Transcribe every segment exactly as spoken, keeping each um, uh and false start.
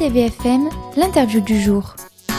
T V F M, l'interview du jour.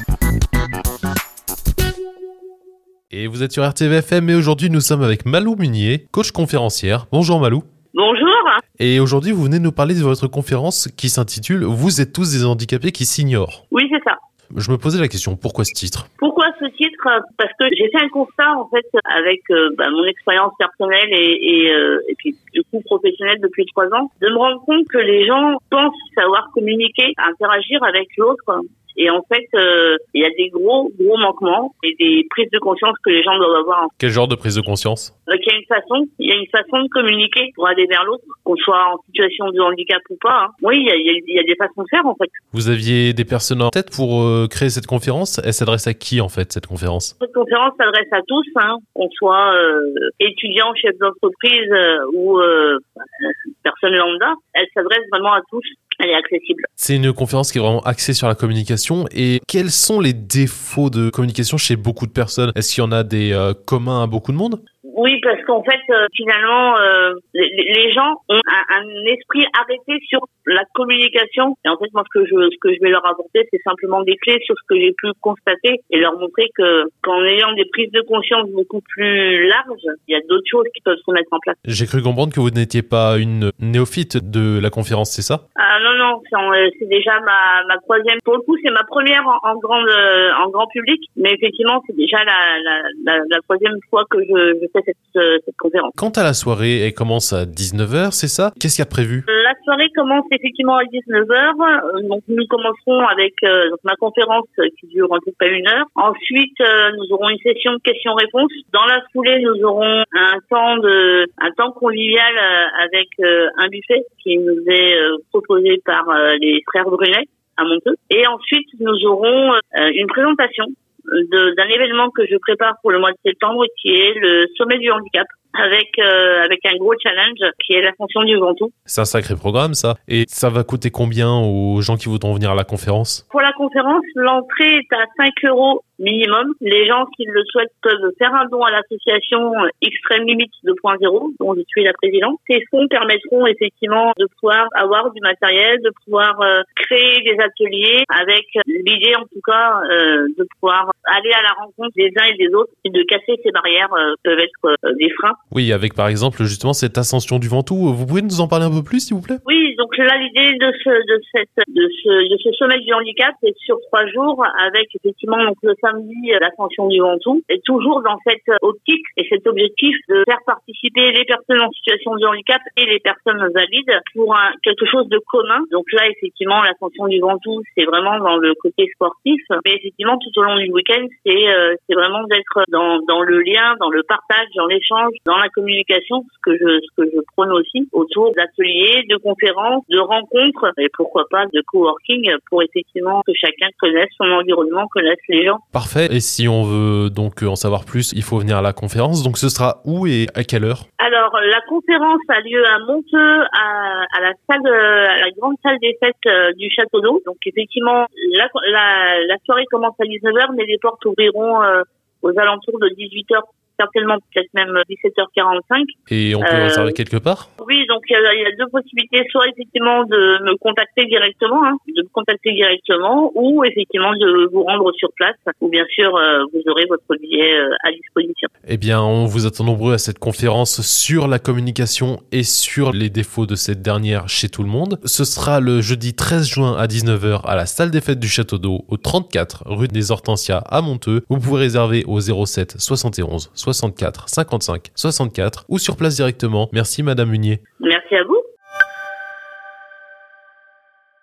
Et vous êtes sur R T V F M et aujourd'hui nous sommes avec Malou Munier, coach conférencière. Bonjour Malou. Bonjour. Et aujourd'hui vous venez nous parler de votre conférence qui s'intitule « Vous êtes tous des handicapés qui s'ignorent ». Oui, c'est ça. Je me posais la question, pourquoi ce titre ? Pourquoi ce titre ? Parce que j'ai fait un constat en fait avec euh, bah, mon expérience personnelle et, et, euh, et puis du coup professionnelle depuis trois ans, de me rendre compte que les gens pensent savoir communiquer, interagir avec l'autre. Et en fait, euh, il y a des gros, gros manquements et des prises de conscience que les gens doivent avoir. Quel genre de prise de conscience ? Donc, il y a une façon, il y a une façon de communiquer pour aller vers l'autre, qu'on soit en situation de handicap ou pas. Hein. Oui, il y a, il y, a, il y a des façons de faire, en fait. Vous aviez des personnes en tête pour euh, créer cette conférence ? Elle s'adresse à qui, en fait, cette conférence ? Cette conférence s'adresse à tous, hein, qu'on soit euh, étudiant, chef d'entreprise euh, ou euh, personne lambda. Elle s'adresse vraiment à tous. Elle est accessible. C'est une conférence qui est vraiment axée sur la communication. Et quels sont les défauts de communication chez beaucoup de personnes ? Est-ce qu'il y en a des euh, communs à beaucoup de monde ? Oui, parce qu'en fait, euh, finalement, euh, les, les gens ont un, un esprit arrêté sur la communication. Et en fait, moi, ce que je, ce que je vais leur apporter, c'est simplement des clés sur ce que j'ai pu constater et leur montrer que, qu'en ayant des prises de conscience beaucoup plus larges, il y a d'autres choses qui peuvent se mettre en place. J'ai cru comprendre que vous n'étiez pas une néophyte de la conférence, c'est ça ? Ah non, non, c'est, en, c'est déjà ma, ma troisième. Pour le coup, c'est ma première en, en, grande, en grand public. Mais effectivement, c'est déjà la, la, la, la troisième fois que je, je fais cette, cette conférence. Quant à la soirée, elle commence à dix-neuf heures, c'est ça ? Qu'est-ce qu'il y a de prévu ? La soirée commence effectivement à dix-neuf heures. Donc nous commencerons avec euh, donc, ma conférence qui dure à peu près une heure. Ensuite, euh, nous aurons une session de questions-réponses. Dans la foulée, nous aurons un temps de un temps convivial euh, avec euh, un buffet qui nous est euh, proposé par euh, les frères Brunet à Monteux. Et ensuite, nous aurons euh, une présentation De, d'un événement que je prépare pour le mois de septembre qui est le sommet du handicap avec euh, avec un gros challenge qui est l'ascension du Ventoux. C'est un sacré programme ça. Et ça va coûter combien aux gens qui voudront venir à la conférence ? Pour la conférence, l'entrée est à cinq euros minimum. Les gens qui le souhaitent peuvent faire un don à l'association Extrême Limite deux point zéro dont je suis la présidente. Ces fonds permettront effectivement de pouvoir avoir du matériel, de pouvoir euh, créer des ateliers avec l'idée en tout cas euh, de pouvoir aller à la rencontre des uns et des autres et de casser ces barrières euh, peuvent être euh, des freins. Oui, avec par exemple justement cette ascension du Ventoux. Vous pouvez nous en parler un peu plus s'il vous plaît ? Oui, donc là l'idée de ce de cette de ce de ce sommet du handicap c'est sur trois jours avec effectivement donc le samedi l'ascension du Ventoux et toujours dans cette optique et cet objectif de faire participer les personnes en situation de handicap et les personnes valides pour un, quelque chose de commun. Donc là effectivement l'ascension du Ventoux c'est vraiment dans le côté sportif, mais effectivement tout au long du week-end c'est euh, c'est vraiment d'être dans dans le lien, dans le partage, dans l'échange, dans la communication, ce que je ce que je prône aussi autour d'ateliers, de conférences, de rencontres et pourquoi pas de coworking pour effectivement que chacun connaisse son environnement, connaisse les gens. Parfait. Et si on veut donc en savoir plus, il faut venir à la conférence. Donc ce sera où et à quelle heure ? Alors la conférence a lieu à Monteux, à, à la salle, de, à la grande salle des fêtes euh, du Château d'Eau. Donc effectivement, la, la, la soirée commence à dix-neuf heures, mais les portes ouvriront euh, aux alentours de dix-huit heures. Certainement peut-être même dix-sept heures quarante-cinq. Et on peut euh, réserver quelque part ? Oui, donc il y, y a deux possibilités, soit effectivement de me contacter directement, hein, de me contacter directement, ou effectivement de vous rendre sur place, ou bien sûr euh, vous aurez votre billet euh, à disposition. Eh bien, on vous attend nombreux à cette conférence sur la communication et sur les défauts de cette dernière chez tout le monde. Ce sera le jeudi treize juin à dix-neuf heures à la salle des fêtes du Château d'Eau, au trente-quatre rue des Hortensias à Monteux. Vous pouvez réserver au zéro sept soixante et onze soixante-quatre cinquante-cinq soixante-quatre ou sur place directement. Merci Madame Munier. Merci à vous.